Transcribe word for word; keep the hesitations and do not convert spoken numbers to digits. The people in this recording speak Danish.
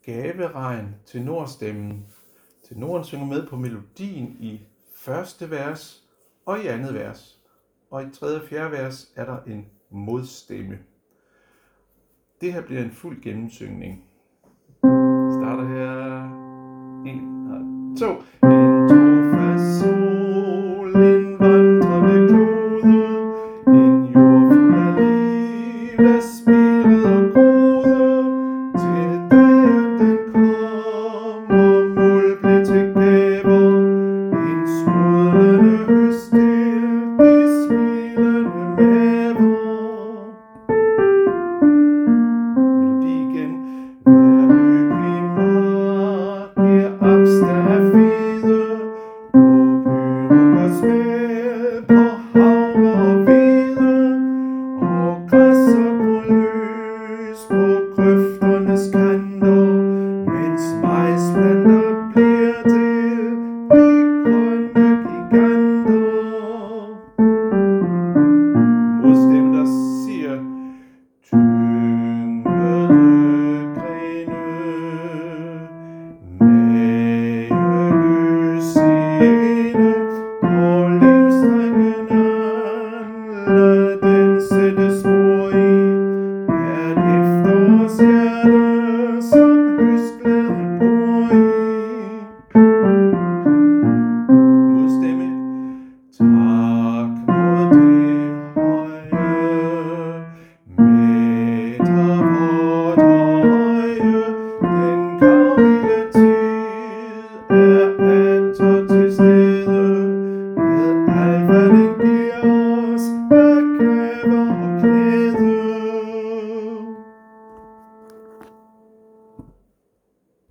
Gaveregn, tenorstemmen. Tenoren synger med på melodien i første vers og i andet vers. Og i tredje og fjerde vers er der en modstemme. Det her bliver en fuld gennemsyngning. Starter her. en og to.